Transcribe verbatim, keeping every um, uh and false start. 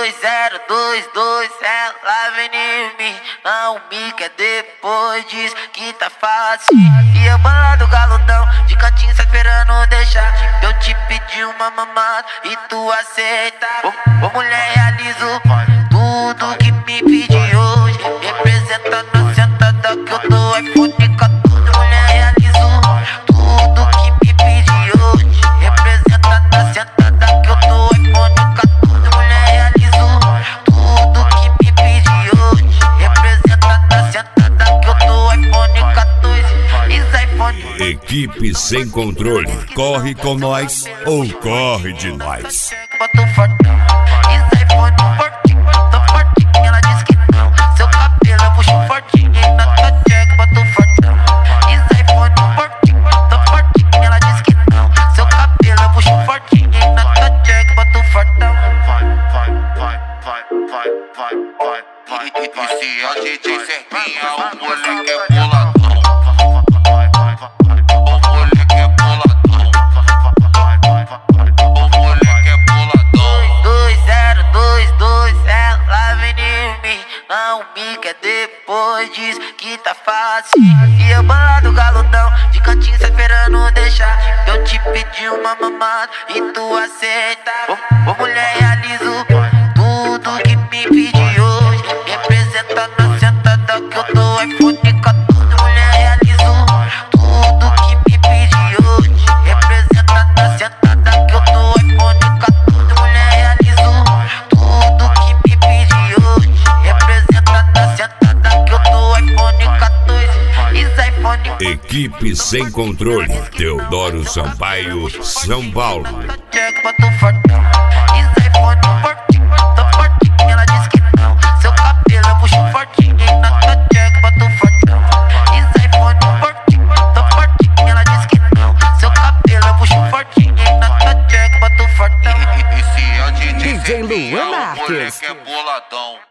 dois zero dois dois, ela vem em mim, não me quer depois, diz que tá fácil. E eu bolado galudão, de cantinho só esperando deixar eu te pedir uma mamada e tu aceita. Ô, ô mulher, realizo tudo que me pedi hoje, representando a sentada que eu dou iPhone quatorze. Mulher, realizo tudo que me pedi hoje, representando a sentada que eu dou iPhone quatorze. Mulher, realizo tudo que me pedi hoje, representando a sentada que eu dou iPhone quatorze. Is iPhone. Equipe sem controle, corre com nós ou corre de nós. Bota o fortão, is iPhone fortinho, tô fortinho, ela diz que não. Seu cabelo eu puxo fortinho e na tua check bota o fortão. Is iPhone fortinho, tô fortinho, ela diz que não. Seu cabelo eu puxo fortinho e na tua check bota o fortão. Vai, vai, vai, vai, vai, vai, vai, vai. E, e se é D J Serpinha, o moleque é boladão. Não me quer depois, diz que tá fácil. E eu bolado galudão, de cantinho só esperando deixar eu te pedir uma mamada e tu aceita. Ô, ô mulher, realizo tudo que me pedi hoje, representando a sentada que eu dou iPhone quatorze. Mulher, realizo tudo que me pedi hoje, representando a sentada que eu dou iPhone quatorze. Mulher, realizo tudo que me pedi hoje, representando a sentada que eu dou iPhone quatorze. Is iPhone. Equipe sem controle, Teodoro Sampaio, São Paulo. Check, bota o fortão. Is iPhone fortinho, tô fortinho, ela diz que não. Seu cabelo eu puxo fortinho e na tua check, bota o fortão. Is iPhone fortinho, tô fortinho, ela diz que não. Seu cabelo eu puxo fortinho e na tua check, bota o fortão. E, e, e se é D J D J Serpinha, Luan o Marques. moleque é boladão.